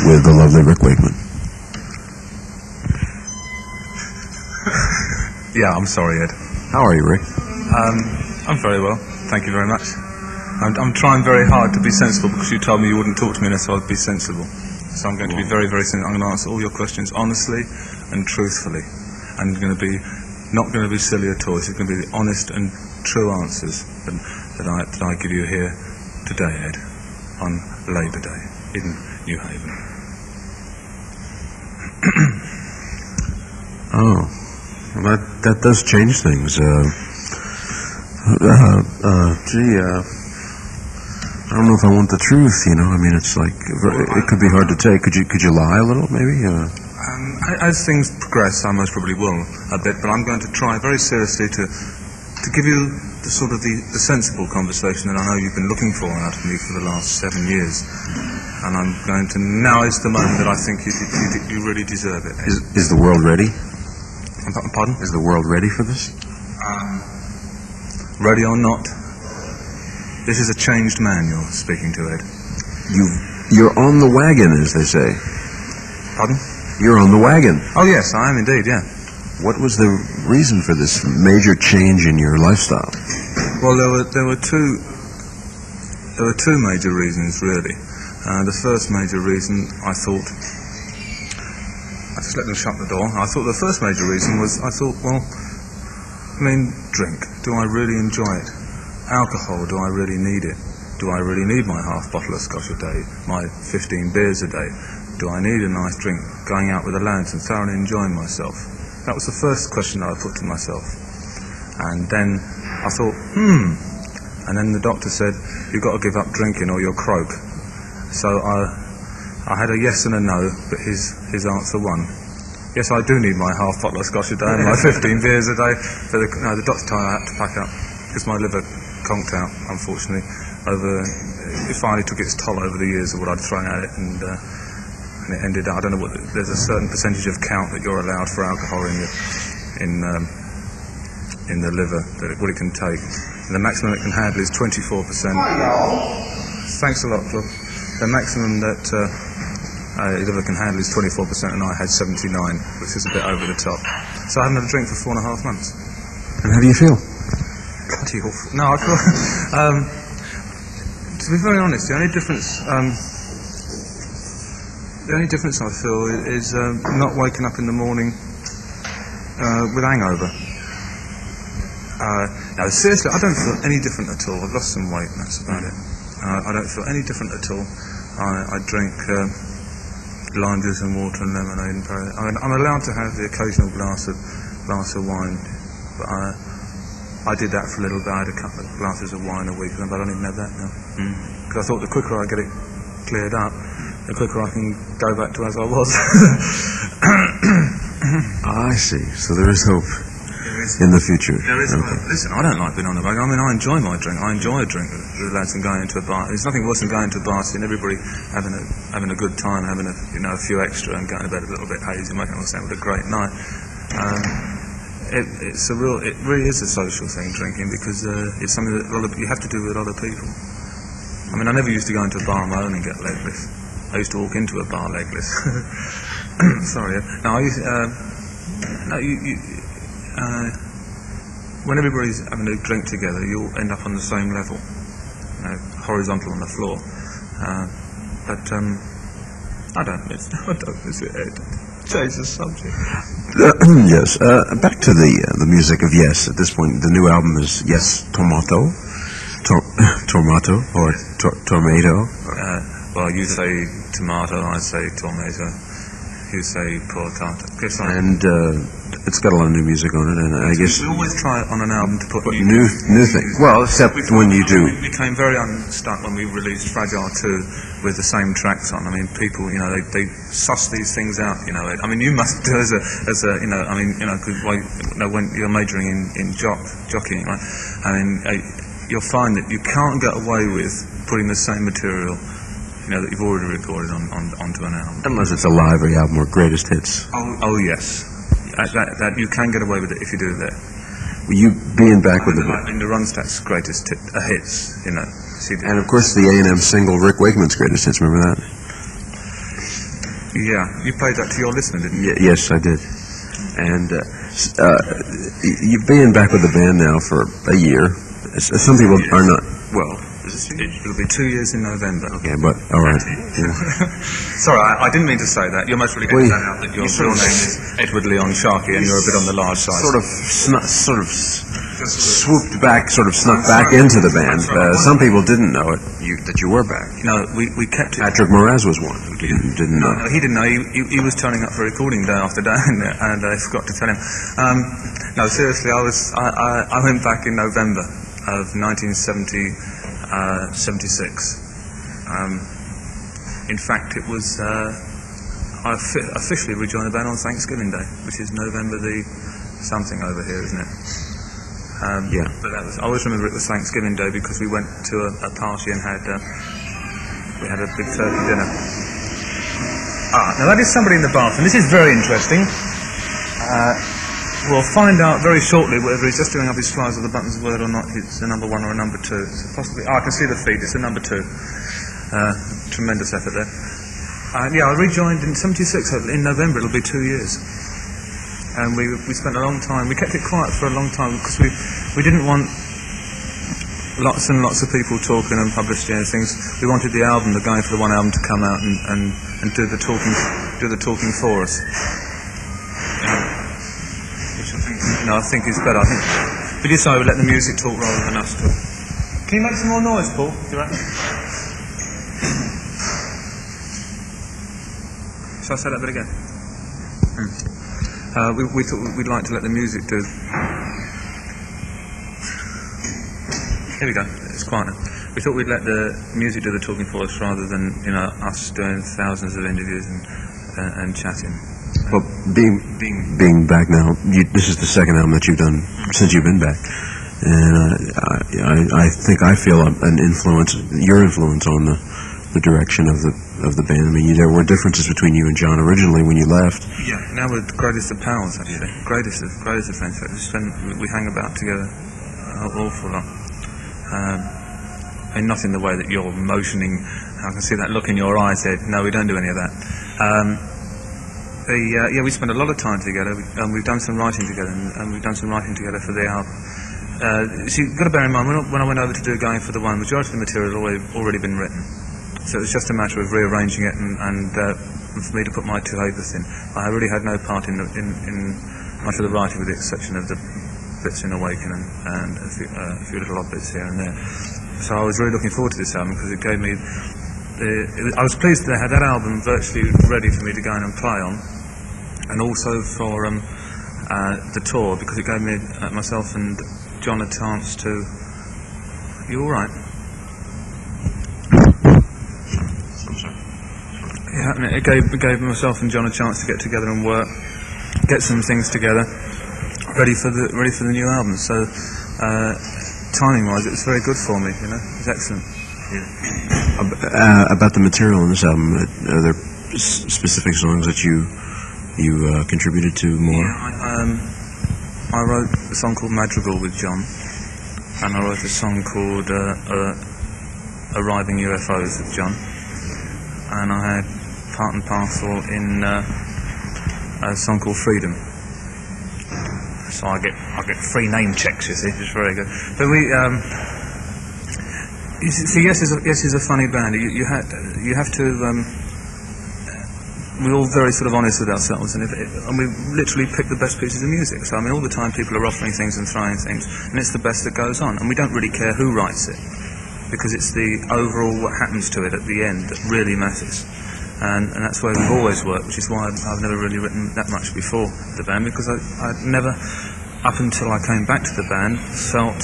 with the lovely Rick Wakeman. Yeah, I'm sorry, Ed. How are you, Rick? I'm very well, thank you very much. I'm trying very hard to be sensible because you told me you wouldn't talk to me unless I would be sensible. So I'm going to be very, very sensible. I'm going to answer all your questions honestly and truthfully. And it's going to be not going to be silly at all. It's going to be the honest and true answers that I give you here today, Ed, on Labour Day in New Haven. Oh, well, that does change things. I don't know if I want the truth. I mean, it's like it could be hard to take. Could you lie a little, maybe? As things progress, I most probably will a bit, but I'm going to try very seriously to give you the sort of the sensible conversation that I know you've been looking for out of me for the last 7 years. And I'm going to, now is the moment that I think you really deserve it. Is the world ready? Pardon? Is the world ready for this? Ready or not, this is a changed man you're speaking to, Ed. You're on the wagon, as they say. Pardon? You're on the wagon. Oh yes, I am indeed, yeah. What was the reason for this major change in your lifestyle? Well, there were two major reasons, really. The first major reason, I just let them shut the door. I thought the first major reason was, drink. Do I really enjoy it? Alcohol, do I really need it? Do I really need my half bottle of Scotch a day, my 15 beers a day? Do I need a nice drink, going out with the lads and thoroughly enjoying myself? That was the first question that I put to myself. And then I thought, and then the doctor said, you've got to give up drinking or you'll croak. So I had a yes and a no, but his answer won. Yes, I do need my half bottle of Scotch a day and my 15 beers a day, but the doctor told me I had to pack up because my liver conked out, unfortunately. It finally took its toll over the years of what I'd thrown at it, and it ended up, I don't know, there's a certain percentage of count that you're allowed for alcohol in the liver, what it can take. And the maximum it can handle is 24%. Thanks a lot, Cliff. The maximum that the liver can handle is 24%, and I had 79, which is a bit over the top. So I haven't had a drink for 4.5 months. And how do you feel? Bloody awful. No, I feel... to be very honest, the only difference I feel is not waking up in the morning with hangover. No, seriously, I don't feel any different at all. I've lost some weight, and that's about it. I don't feel any different at all. I drink lime juice and water and lemonade and Perrier. I'm allowed to have the occasional glass of wine, but I did that for a little bit. I had a couple of glasses of wine a week, but I don't even have that now. Because I thought the quicker I get it cleared up, the quicker I can go back to as I was. I see. So there is hope in the future. There is hope. Listen, I don't like being on the wagon. I mean, I enjoy my drink. I enjoy a drink with the lads and going into a bar. There's nothing worse than going to a bar, seeing everybody having a good time, having a few extra, and going to bed a little bit hazy, making it all sound like a great night. It really is a social thing, drinking, because it's something that you have to do with other people. I mean, I never used to go into a bar on my own and get legless. I used to walk into a bar legless. Sorry. No, when everybody's having a drink together, you'll end up on the same level, horizontal on the floor. I don't miss it. Change the subject. Yes. Back to the music of Yes. At this point, the new album is Yes Tomato, Tomato or Tomato. Well, you say tomato, I say tomato. You say potato. And it's got a lot of new music on it, and I guess we always try on an album to put new things. Well, except when you do. We became very unstuck when we released Fragile 2 with the same tracks on. I mean, people, they suss these things out. I mean, you must do as a, because when you're majoring in jockeying, right? I mean, you'll find that you can't get away with putting the same material that you've already recorded onto an album. Unless it's a live album or greatest hits. Oh yes. That you can get away with it if you do that. Well, you being back with the Runstadt's greatest hits, And of course the A&M single Rick Wakeman's greatest hits, remember that? Yeah, you played that to your listener, didn't you? Yes, I did. And you've been back with the band now for a year. Some people are not. Well, it'll be 2 years in November. Okay, but all right. Yeah. Sorry, I didn't mean to say that. You're most really going to find out that your real name is Edward Leon Sharkey, and you're a bit on the large side. Sort of swooped back, sort of snuck back into the band. Some people didn't know it. That you were back. No, we kept it. Patrick Moraz was one who didn't know. No, he didn't know. He was turning up for recording day after day, and I forgot to tell him. No, seriously, I went back in November of 1976. In fact, it was I officially rejoined the band on Thanksgiving Day, which is November the something over here, isn't it? Yeah. But I always remember it was Thanksgiving Day because we went to a party and we had a big turkey dinner. Now that is somebody in the bathroom. This is very interesting. We'll find out very shortly whether he's just doing up his flies or the buttons, whether or not it's a number 1 or a number 2. So possibly, I can see the feed. It's a number 2. Tremendous effort there. Yeah, I rejoined in '76. In November, it'll be 2 years. And we spent a long time. We kept it quiet for a long time because we didn't want lots and lots of people talking and publishing things. We wanted the album, the guy for the one album, to come out and do the talking for us. I think is better. I think we decided we'd let the music talk rather than us talk. Can you make some more noise, Paul? Do you reckon? Shall I say that bit again? We thought we'd like to let the music do. Here we go. It's quiet now. We thought we'd let the music do the talking for us rather than us doing thousands of interviews and chatting. Well, being back now, this is the second album that you've done since you've been back, and I think I feel an influence, your influence on the direction of the band. I mean, there were differences between you and John originally when you left. Yeah, now we're greatest of pals actually, greatest of friends. We hang about together an awful lot, and not in the way that you're motioning. I can see that look in your eyes. Ed. No, we don't do any of that. We spent a lot of time together, and we've done some writing together, and we've done some writing together for the album. So you've got to bear in mind, when I went over to do Going for the One, the majority of the material had already been written. So it was just a matter of rearranging it and for me to put my 2 acres in. I really had no part in much of the writing, with the exception of the bits in Awaken and a few little odd bits here and there. So I was really looking forward to this album because it gave me... I was pleased that I had that album virtually ready for me to go in and play on, and also for the tour, because it gave me, myself and John, a chance to... You all right? Yeah, it gave myself and John a chance to get together and work, get some things together, ready for the new album. So timing-wise, it was very good for me. It was excellent. Yeah. About the material on this album, are there specific songs that you contributed to more? Yeah, I wrote a song called Madrigal with John, and I wrote a song called Arriving UFOs with John, and I had part and parcel in a song called Freedom. So I get free name checks, you see, which is very good. But we you see, Yes is a funny band. You have to. We're all very sort of honest with ourselves, and we literally pick the best pieces of music. So I mean, all the time people are offering things and throwing things, and it's the best that goes on. And we don't really care who writes it, because it's the overall what happens to it at the end that really matters. And that's where we've always worked, which is why I've never really written that much before the band, because I'd never, up until I came back to the band, felt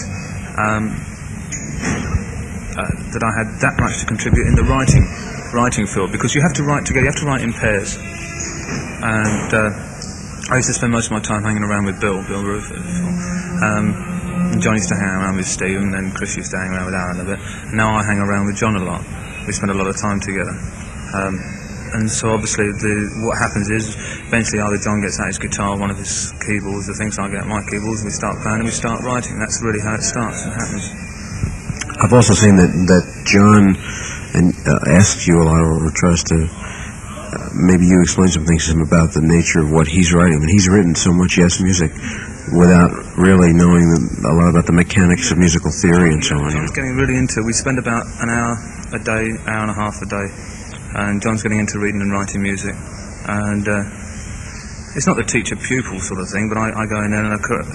that I had that much to contribute in the writing field, because you have to write together, you have to write in pairs. And I used to spend most of my time hanging around with Bill Roof. And John used to hang around with Steve, and then Chris used to hang around with Aaron a bit. And now I hang around with John a lot. We spend a lot of time together. And so obviously what happens is eventually either John gets out his guitar, one of his keyboards, the things I get my keyboards, and we start playing and we start writing. That's really how it starts and happens. I've also seen that John asked you a lot, or tries to maybe you explain some things to him about the nature of what he's writing. I mean, he's written so much Yes music without really knowing a lot about the mechanics of musical theory and so on. John's getting really into. We spend about an hour a day, hour and a half a day, and John's getting into reading and writing music. And it's not the teacher-pupil sort of thing, but I go in there and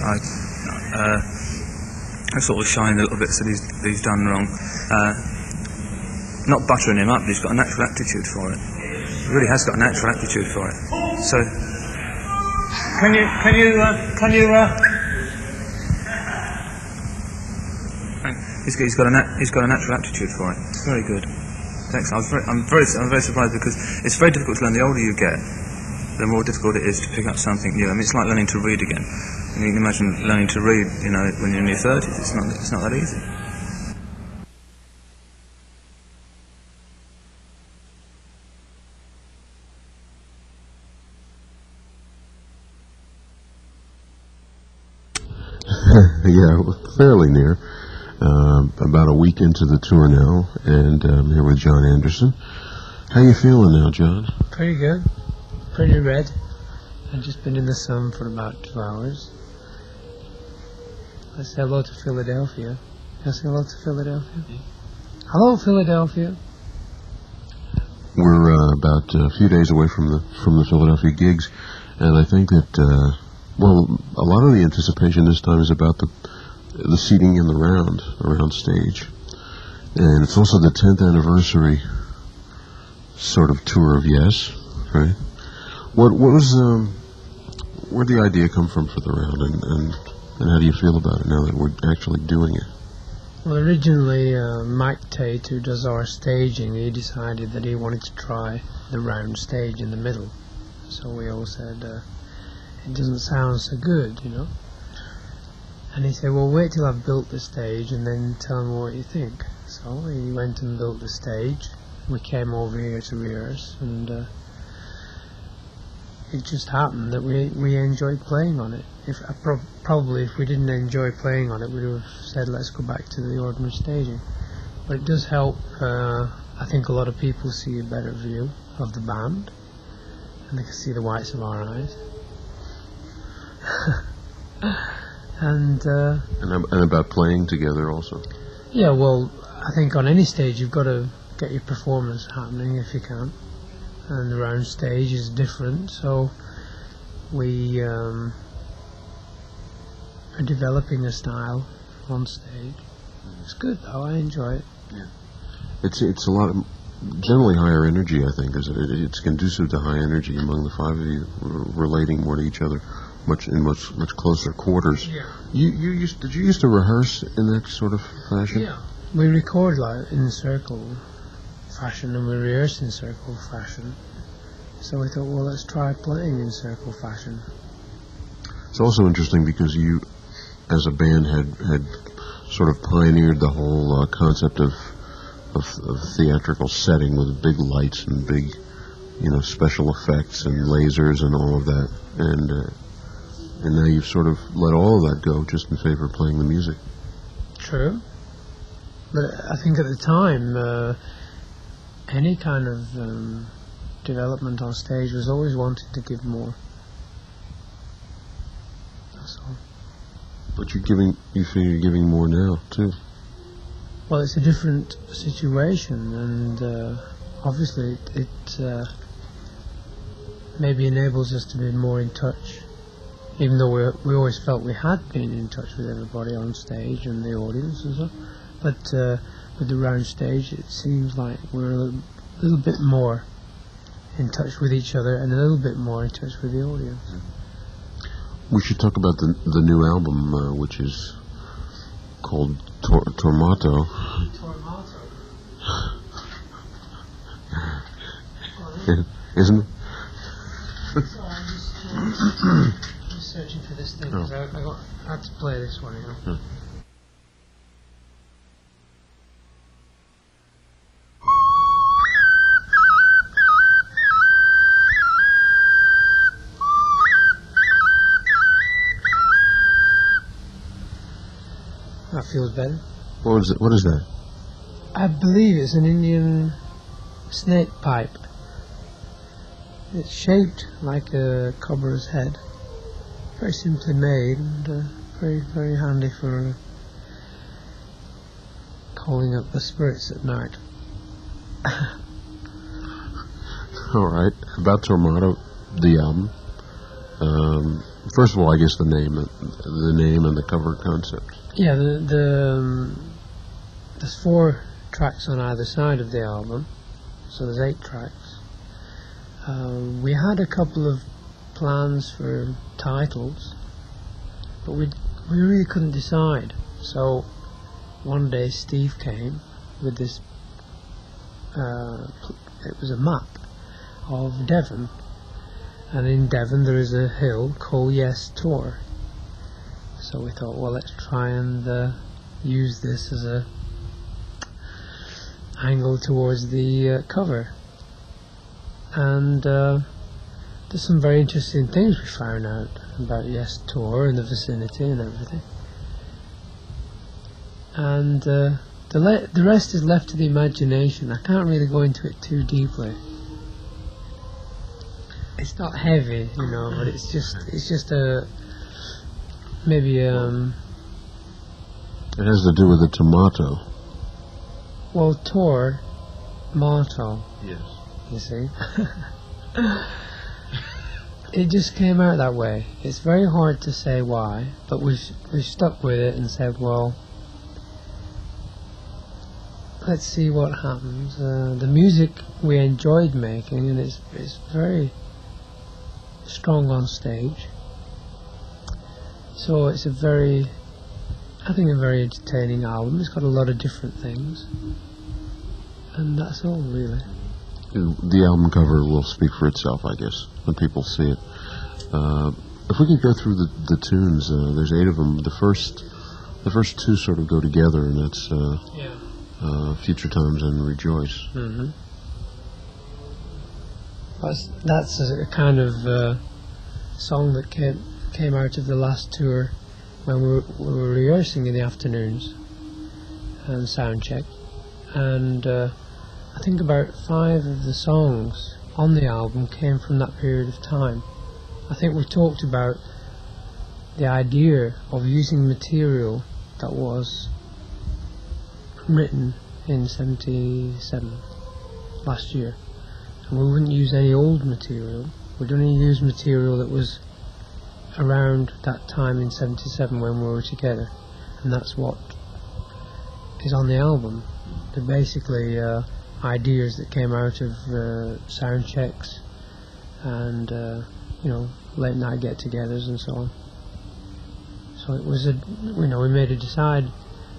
I sort of shine the little bits that he's done wrong. Not buttering him up, but he's got a natural aptitude for it. He really has got a natural aptitude for it. So, he's got a natural aptitude for it. It's very good. Thanks. I'm very surprised because it's very difficult to learn. The older you get, the more difficult it is to pick up something new. I mean, it's like learning to read again. And you can imagine learning to read, when you're in your 30s. It's not that easy. Yeah, fairly near. About a week into the tour now, and I'm here with John Anderson. How you feeling now, John? Pretty good. Pretty red. I've just been in the sun for about 2 hours. Let's say hello to Philadelphia. Can I say hello to Philadelphia? Hello, Philadelphia. We're about a few days away from the Philadelphia gigs, and I think that a lot of the anticipation this time is about the seating in the around stage, and it's also the 10th anniversary sort of tour of Yes, right? What was where'd the idea come from for the round, and how do you feel about it now that we're actually doing it? Well, originally Mike Tate, who does our staging, he decided that he wanted to try the round stage in the middle. So we all said, it doesn't sound so good, And he said, well, wait till I've built the stage and then tell me what you think. So he went and built the stage. We came over here to rehearse, and it just happened that we enjoyed playing on it. Probably if we didn't enjoy playing on it, we would have said, let's go back to the ordinary staging. But it does help. I think a lot of people see a better view of the band, and they can see the whites of our eyes. And about playing together also. Yeah, well, I think on any stage you've got to get your performance happening if you can, and the round stage is different. So we are developing a style on stage. It's good though. I enjoy it. Yeah, it's a lot of generally higher energy. I think it's conducive to high energy among the five of you, relating more to each other. Much closer quarters. Yeah. Did you used to rehearse in that sort of fashion? Yeah. We record like in circle fashion, and we rehearse in circle fashion. So we thought, well, let's try playing in circle fashion. It's also interesting because you, as a band, had sort of pioneered the whole concept of theatrical setting with big lights and big, special effects and lasers and all of that, and now you've sort of let all of that go just in favor of playing the music. True. But I think at the time, any kind of development on stage was always wanting to give more. That's all. But you feel you're giving more now, too. Well, it's a different situation, and obviously it maybe enables us to be more in touch. Even though we always felt we had been in touch with everybody on stage and the audience and stuff, but with the round stage, it seems like we're a little bit more in touch with each other and a little bit more in touch with the audience. We should talk about the new album, which is called Tormato. Tormato. Isn't it? Searching for this thing, because I had to play this one, That feels better. What is that? I believe it's an Indian snake pipe. It's shaped like a cobra's head. Very simply made and very, very handy for calling up the spirits at night. All right. About Tormato, the album. First of all, I guess the name and the cover concept. Yeah, there's 4 tracks on either side of the album, so there's 8 tracks. We had a couple of plans for titles, but we really couldn't decide. So one day Steve came with this. It was a map of Devon, and in Devon there is a hill called Yes Tor. So we thought, well, let's try and use this as a angle towards the cover. And there's some very interesting things we found out about Yes Tor and the vicinity and everything. And the rest is left to the imagination. I can't really go into it too deeply. It's not heavy, you know, but it's just a maybe It has to do with the tomato. well, Tor, Marto, Yes. you see. It just came out that way. It's very hard to say why, but we've stuck with it and said, well, let's see what happens. The music we enjoyed making, and it's very strong on stage. So it's I think a very entertaining album. It's got a lot of different things, and that's all really. The album cover will speak for itself, I guess, when people see it. If we could go through the tunes, there's 8 of them. The first 2 sort of go together, and that's Future Times and Rejoice. Mm-hmm. That's a kind of song that came out of the last tour when we were rehearsing in the afternoons and sound check, and I think about 5 of the songs on the album came from that period of time. I think we talked about the idea of using material that was written in 77 last year, and we wouldn't use any old material. We'd only use material that was around that time in 77 when we were together, and that's what is on the album. They're basically ideas that came out of sound checks and late night get-togethers and so on. So it was we made a decisive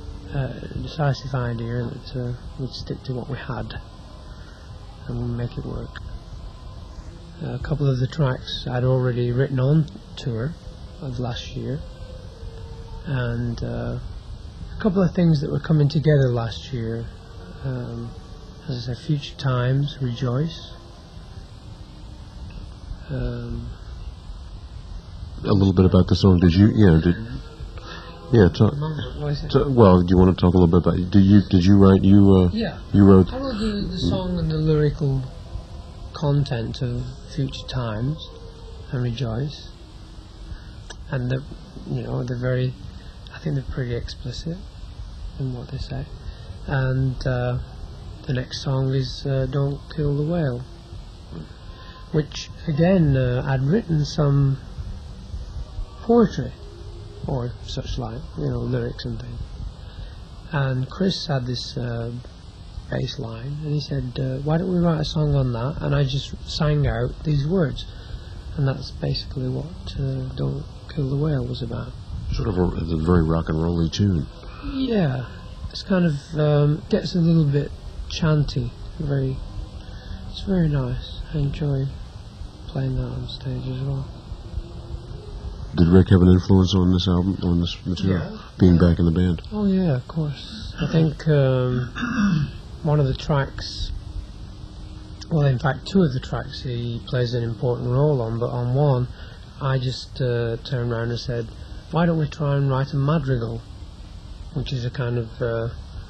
idea that we'd stick to what we had and we'd make it work. A couple of the tracks I'd already written on tour of last year, and a couple of things that were coming together last year. As I said, Future Times, Rejoice. A little bit about the song. Did you? Talk. Well, do you want to talk a little bit about? Did you write? You wrote. I wrote the song and the lyrical content of Future Times and Rejoice, and they're very. I think they're pretty explicit in what they say, and the next song is "Don't Kill the Whale," which again I'd written some poetry or such like, lyrics and things. And Chris had this bass line, and he said, why don't we write a song on that? And I just sang out these words, and that's basically what Don't Kill the Whale was about. Sort of a very rock and rolly tune. Yeah, it's kind of gets a little bit chanty. It's very nice. I enjoy playing that on stage as well. Did Rick have an influence on this album, on this material, being back in the band? Oh yeah, of course. I think one of the tracks, well, in fact 2 of the tracks he plays an important role on, but on one I just turned around and said, why don't we try and write a madrigal, which is a kind of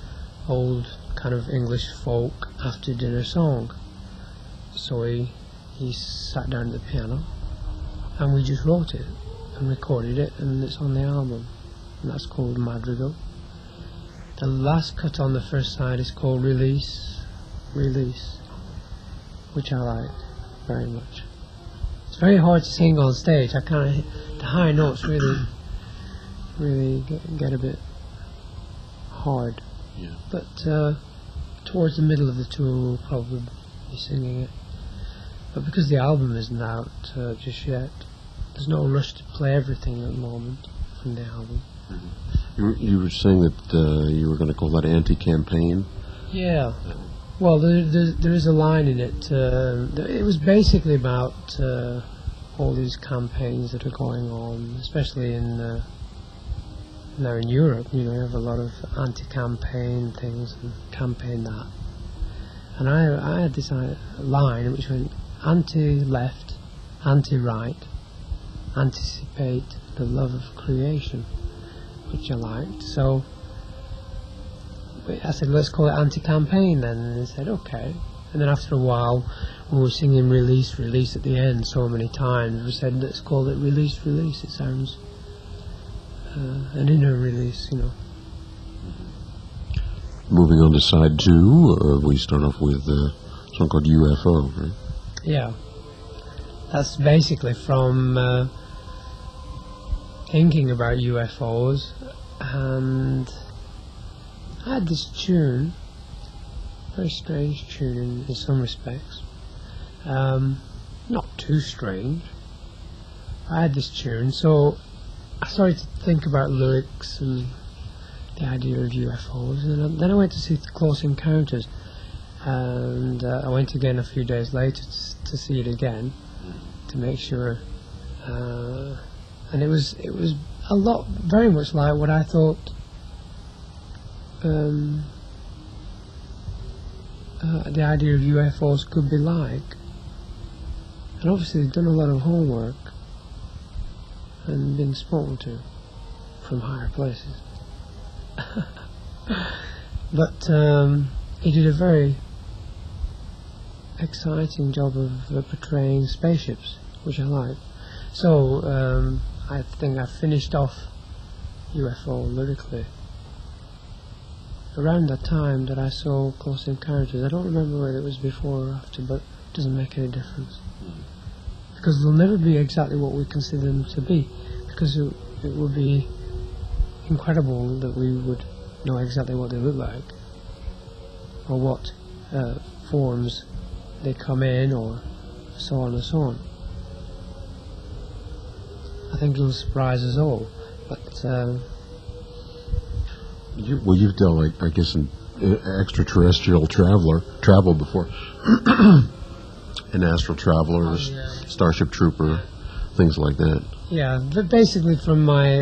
old kind of English folk after dinner song. So he he sat down at the piano, and we just wrote it and recorded it, and it's on the album, and that's called Madrigal. The last cut on the first side is called Release, which I like very much. It's very hard to sing on stage. I kind of, the high notes really get a bit hard. Yeah. But towards the middle of the tour we'll probably be singing it. But because the album isn't out just yet, there's no rush to play everything at the moment from the album. You were saying that you were going to call that anti-campaign? Yeah. Well, there is a line in it. It was basically about all these campaigns that are going on, especially in now in Europe. You know, you have a lot of anti-campaign things and campaign that. And I had this line which went anti-left, anti-right, anticipate the love of creation, which I liked. So I said, let's call it anti-campaign then, and they said, okay. And then after a while, we were singing Release, Release at the end so many times, we said, let's call it Release, Release. It sounds an inner release, you know. Moving on to side 2, we start off with a song called UFO, right? Yeah. That's basically from thinking about UFOs, and I had this tune, very strange tune in some respects, not too strange. I had this tune, so I started to think about lyrics and the idea of UFOs, and then I went to see Close Encounters, and I went again a few days later to see it again, to make sure, and it was a lot, very much like what I thought the idea of UFOs could be like. And obviously they've done a lot of homework and been spoken to from higher places. But he did a very exciting job of portraying spaceships, which I like. So I think I finished off UFO lyrically around that time that I saw Close Encounters. I don't remember whether it was before or after, but it doesn't make any difference. Because they'll never be exactly what we consider them to be, because it would be incredible that we would know exactly what they look like, or what forms they come in, or so on and so on. I think it'll surprise us all, but you've dealt, like, I guess, an extraterrestrial travel before. An astral traveler, Starship Trooper, things like that. Yeah, but basically from my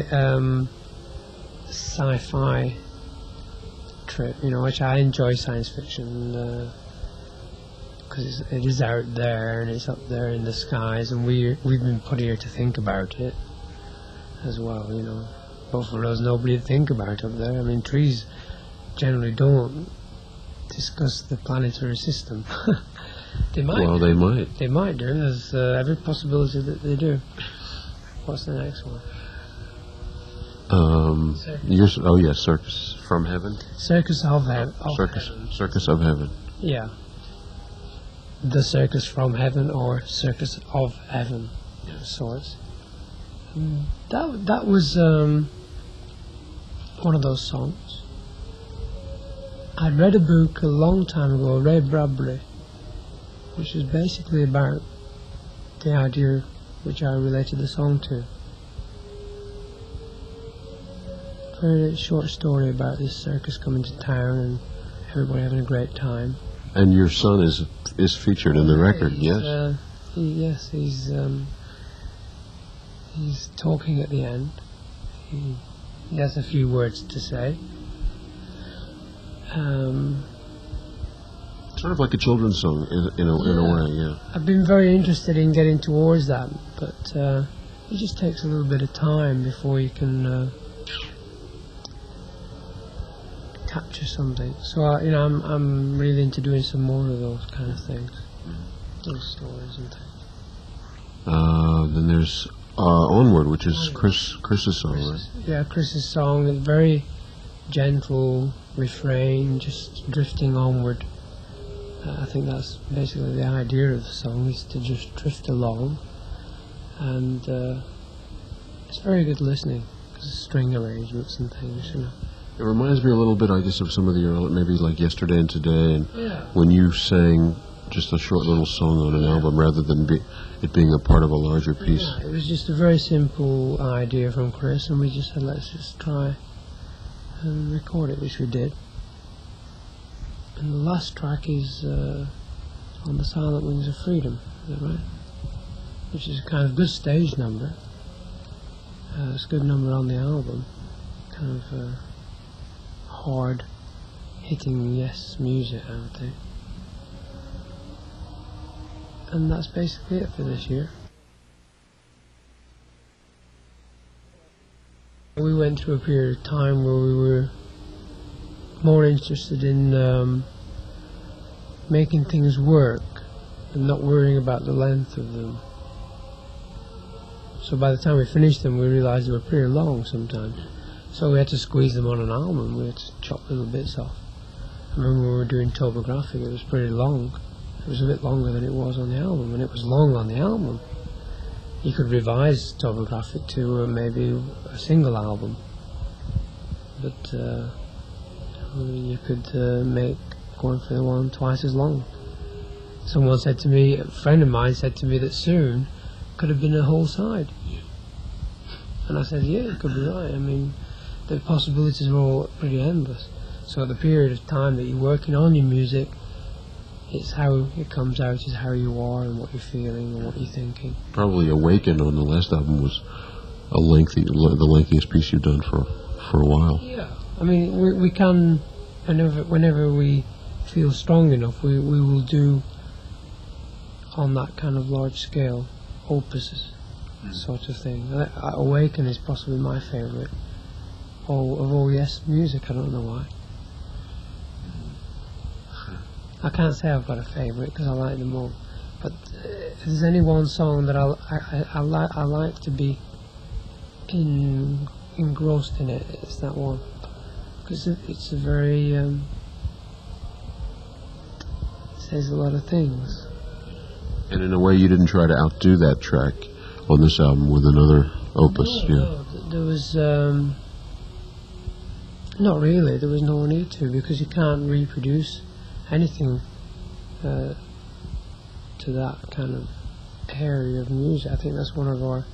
sci-fi trip, you know, which I enjoy science fiction because it is out there and it's up there in the skies, and we've been put here to think about it as well, you know. But for us, nobody to think about up there. I mean, trees generally don't discuss the planetary system. They might. Well, they might. They might do. There's every possibility that they do. What's the next one? Circus from Heaven. Circus of Heaven. Circus of Heaven. Yeah. The Circus from Heaven, or Circus of Heaven, of sorts. That was one of those songs. I'd read a book a long time ago, Ray Bradbury, which is basically about the idea which I related the song to. Very short story about this circus coming to town and everybody having a great time. And your son is featured in the record, yes? Yes, he's talking at the end. He has a few words to say. Sort of like a children's song, in a way, yeah. I've been very interested in getting towards that, but it just takes a little bit of time before you can capture something. So, I'm really into doing some more of those kind of things. those stories and things. Then there's Onward, which is Chris's song, right? Yeah, Chris's song is very gentle refrain, just drifting onward. I think that's basically the idea of the song, is to just drift along, and it's very good listening, because string arrangements and things, you know. It reminds me a little bit, I guess, of some of the early, maybe like Yesterday and Today, and Yeah. when you sang just a short little song on an album rather than it being a part of a larger piece. Yeah, it was just a very simple idea from Chris, and we just said, let's just try and record it, which we did. And the last track is on the Silent Wings of Freedom, is that right? Which is a kind of good stage number. It's a good number on the album. Kind of hard hitting Yes music, I would think. And that's basically it for this year. We went through a period of time where we were more interested in making things work and not worrying about the length of them. So by the time we finished them, we realized they were pretty long sometimes. So we had to squeeze them on an album. We had to chop little bits off. I remember when we were doing Topographic, it was pretty long. It was a bit longer than it was on the album, and it was long on the album. You could revise Topographic to maybe a single album, but you could make Going for the One twice as long. Someone said to me, a friend of mine said to me that Soon could have been a whole side. And I said, yeah, it could be right. I mean, the possibilities are all pretty endless. So at the period of time that you're working on your music, it's how it comes out, is how you are and what you're feeling and what you're thinking. Probably Awaken on the last album was the lengthiest piece you've done for a while. Yeah, I mean, we can, whenever we feel strong enough, we will do on that kind of large scale opuses sort of thing. Awaken is possibly my favourite of all Yes music. I don't know why. I can't say I've got a favourite because I like them all, but if there's any one song that I like to be engrossed in it, it's that one, because it's a very it says a lot of things. And in a way, you didn't try to outdo that track on this album with another opus. No, there was not really. There was no need to, because you can't reproduce anything to that kind of area of music. I think that's one of our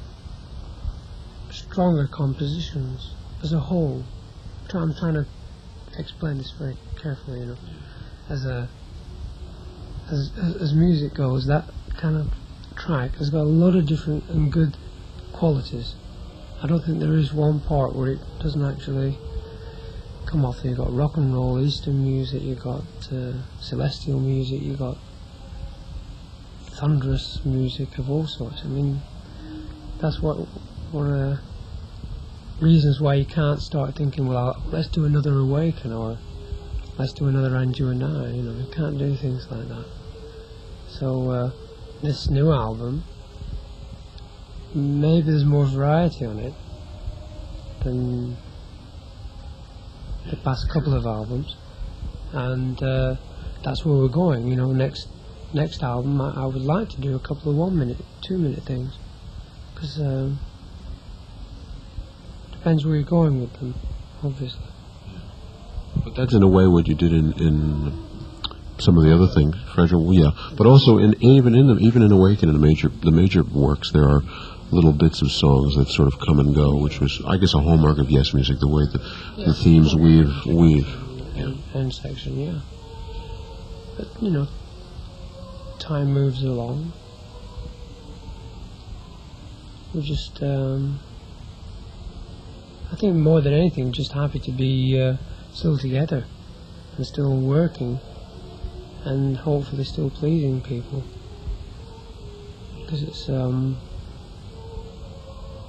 stronger compositions as a whole. I'm trying to explain this very carefully, you know. As music goes, that kind of track has got a lot of different and good qualities. I don't think there is one part where it doesn't actually come off. You've got rock and roll, Eastern music, you've got celestial music, you've got thunderous music of all sorts. I mean, that's one of the reasons why you can't start thinking, well, let's do another Awaken, or let's do another And You and I. You know, you can't do things like that. So this new album, maybe there's more variety on it than the past couple of albums, and that's where we're going. You know, next album I would like to do a couple of 1 minute, 2 minute things, because depends where you're going with them, obviously. But that's in a way what you did in some of the other things, Fragile. Yeah, but also even in Awaken, in the major works, there are little bits of songs that sort of come and go, which was, I guess, a hallmark of Yes music, the way the themes weave. Yeah. End section, yeah. But, you know, time moves along. We're just, I think more than anything, just happy to be still together and still working and hopefully still pleasing people. Because it's,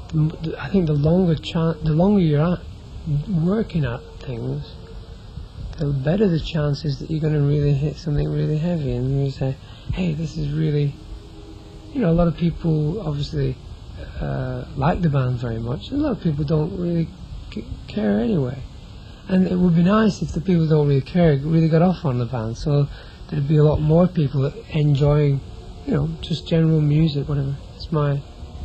I think the longer you're working at things, the better the chance is that you're going to really hit something really heavy, and you say, hey, this is really, you know, a lot of people obviously like the band very much, and a lot of people don't really care anyway. And it would be nice if the people who don't really care really got off on the band, so there'd be a lot more people that enjoying, you know, just general music, whatever. It's my...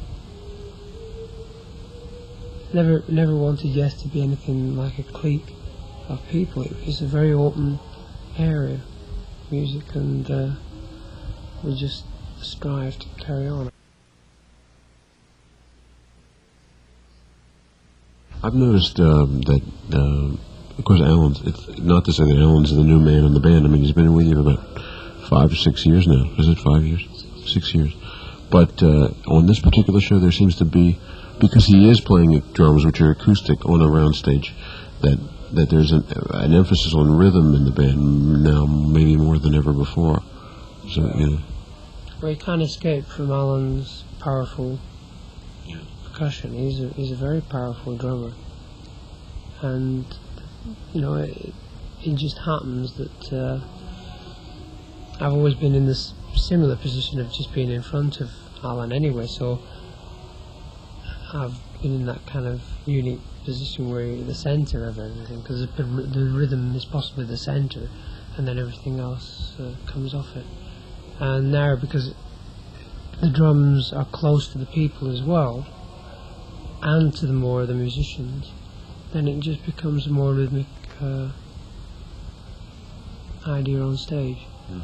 Never wanted Yes to be anything like a clique of people. It's a very open area, music, and we just strive to carry on. I've noticed that, of course, Alan's, it's not to say that Alan's the new man in the band. I mean, he's been with you for about 5 or 6 years now. Is it 5 years? 6 years. But on this particular show, there seems to be, because he is playing drums, which are acoustic, on a round stage, that there's an emphasis on rhythm in the band now, maybe more than ever before. So, you know. Well, you can't escape from Alan's powerful percussion. He's a very powerful drummer, and you know, it just happens that I've always been in this similar position of just being in front of Alan anyway, so I've been in that kind of unique position where you're the centre of everything, because the rhythm is possibly the centre, and then everything else comes off it. And now, because the drums are close to the people as well, and to the more of the musicians, then it just becomes a more rhythmic idea on stage.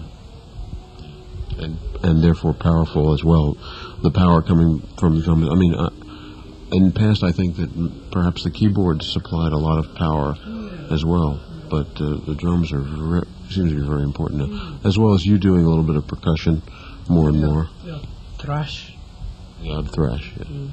And therefore powerful as well. The power coming from the drums. I mean, in the past, I think that perhaps the keyboards supplied a lot of power as well, but the drums are seems to be very important now, as well as you doing a little bit of percussion more and more. Thrash. Yeah, thrash. Yeah.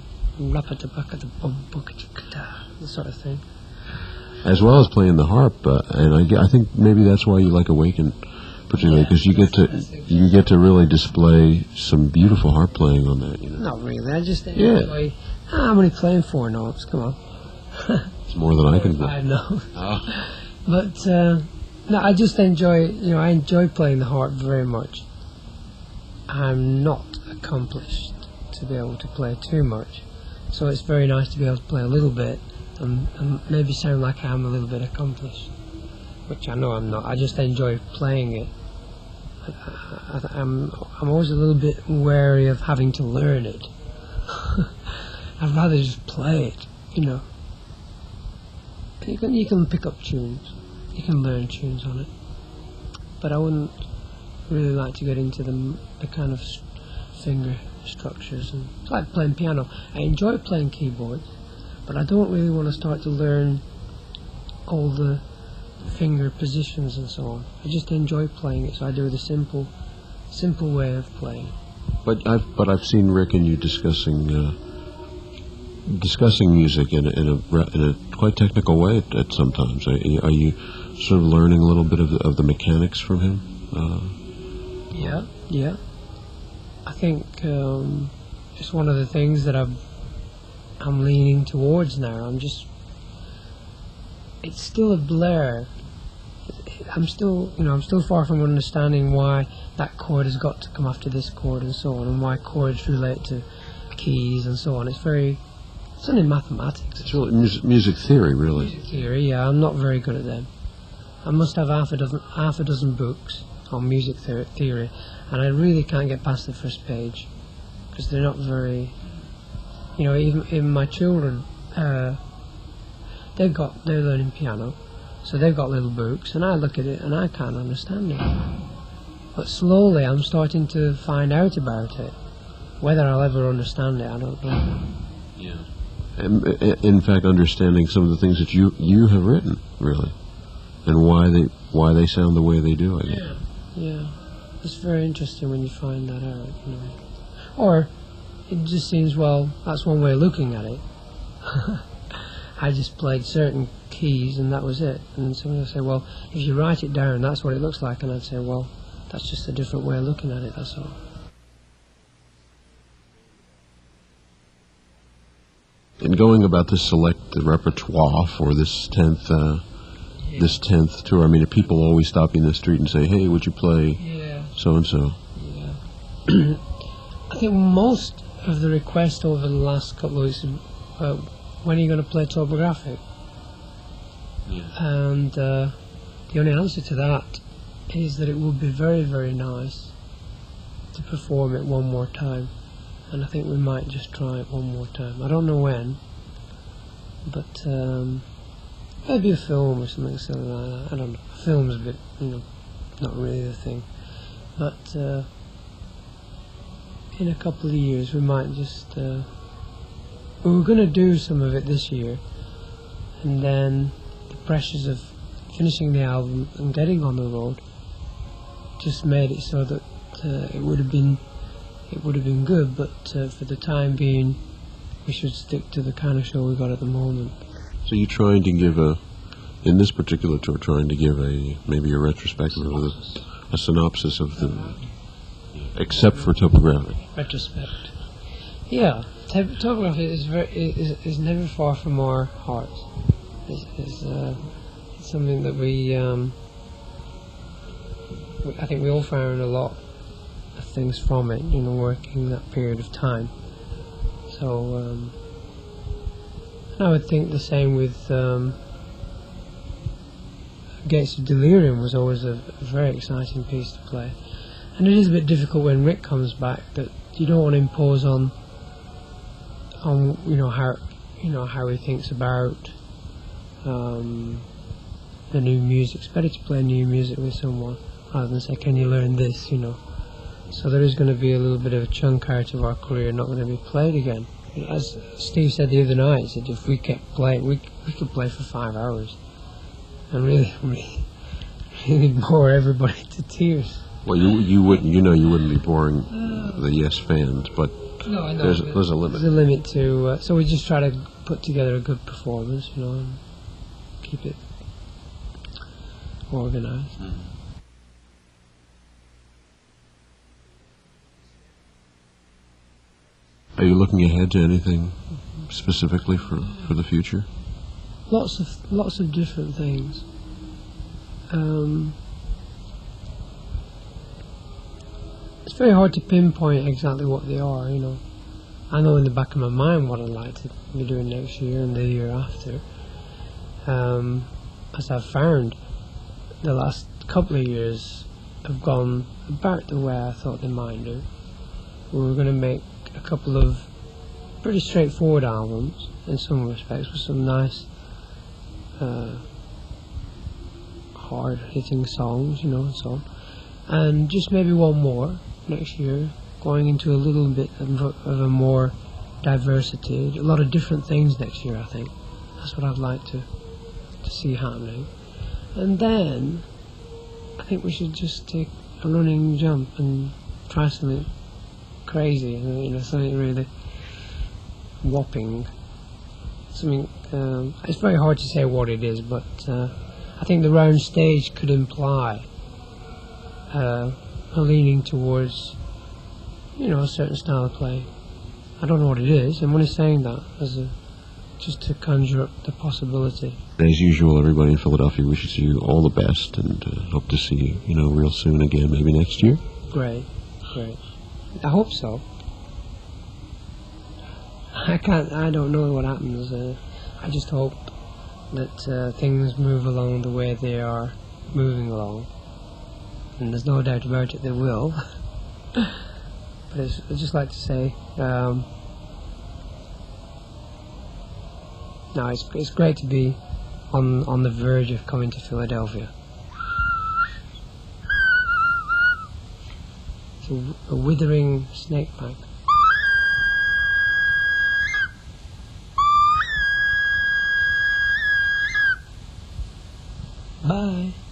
The sort of thing. As well as playing the harp, and I think maybe that's why you like Awaken, particularly, because you get to really display some beautiful harp playing on that. You know? Not really. I just enjoy. I'm only playing 4 notes. Come on. It's more than I can do. 5 notes. But no, I just enjoy. You know, I enjoy playing the harp very much. I'm not accomplished to be able to play too much, so it's very nice to be able to play a little bit and maybe sound like I'm a little bit accomplished, which I know I'm not. I just enjoy playing it. I'm always a little bit wary of having to learn it. I'd rather just play it, you know. You can pick up tunes, you can learn tunes on it, but I wouldn't really like to get into the kind of finger structures. And it's like playing piano. I enjoy playing keyboards, but I don't really want to start to learn all the finger positions and so on. I just enjoy playing it, so I do it a simple way of playing. But I've seen Rick and you discussing music in a quite technical way at sometimes. Are you sort of learning a little bit of the mechanics from him? Yeah. I think it's one of the things that I'm leaning towards now. It's still a blur. I'm still far from understanding why that chord has got to come after this chord and so on, and why chords relate to keys and so on. It's only mathematics. It's really music theory, really. Music theory, yeah. I'm not very good at them. I must have half a dozen books on music theory, and I really can't get past the first page because they're not very. You know, even my children, they're learning piano, so they've got little books, and I look at it and I can't understand it. But slowly I'm starting to find out about it. Whether I'll ever understand it, I don't know. Yeah. In fact, understanding some of the things that you have written, really, and why they sound the way they do, I guess. Yeah. It's very interesting when you find that out, you know. Or it just seems, well, that's one way of looking at it. I just played certain keys and that was it. And someone would say, well, if you write it down, that's what it looks like. And I'd say, well, that's just a different way of looking at it, that's all. In going about to select the repertoire for this 10th this 10th tour? I mean, people always stop you in the street and say, "Hey, would you play so and so?" Yeah. I think most of the requests over the last couple of weeks, when are you going to play Topographic? Yeah. And the only answer to that is that it would be very, very nice to perform it one more time. And I think we might just try it one more time. I don't know when, but maybe a film or something silly like that. I don't know. A film's a bit, not really the thing. But in a couple of years we might just... we were going to do some of it this year, and then the pressures of finishing the album and getting on the road just made it so that it would have been good, but for the time being we should stick to the kind of show we got at the moment. So you're trying to give in this particular tour, trying to give maybe a retrospective or a synopsis of the, except for Topographic. Retrospect. Yeah, Topographic is never far from our hearts. It's something that I think we all found a lot of things from it, working that period of time. So, and I would think the same with Gates of Delirium was always a very exciting piece to play. And it is a bit difficult when Rick comes back, that you don't want to impose on how he thinks about the new music. It's better to play new music with someone rather than say, "Can you learn this?" So there is going to be a little bit of a chunk out of our career not going to be played again. As Steve said the other night, he said if we kept playing, we could play for 5 hours and really bore everybody to tears. Well, you wouldn't be boring the Yes fans, but no, I know, there's a limit. There's a limit to, so we just try to put together a good performance, and keep it organised. Are you looking ahead to anything specifically for the future? Lots of different things. It's very hard to pinpoint exactly what they are, I know in the back of my mind what I'd like to be doing next year and the year after. As I've found, the last couple of years have gone about the way I thought they might do. We were going to make a couple of pretty straightforward albums in some respects, with some nice hard-hitting songs, and so on. And just maybe one more next year, going into a little bit of a more diversity, a lot of different things next year, I think. That's what I'd like to see happening. And then I think we should just take a running jump and try something crazy, something really whopping. Something, it's very hard to say what it is, but I think the round stage could imply a leaning towards, a certain style of play. I don't know what it is. I'm only saying that just to conjure up the possibility. As usual, everybody in Philadelphia wishes you all the best, and hope to see you, real soon again, maybe next year. Great. I hope so. I don't know what happens. I just hope that things move along the way they are moving along. And there's no doubt about it, they will. But I'd just like to say, no, it's great to be on the verge of coming to Philadelphia. It's a withering snakepipe. Bye.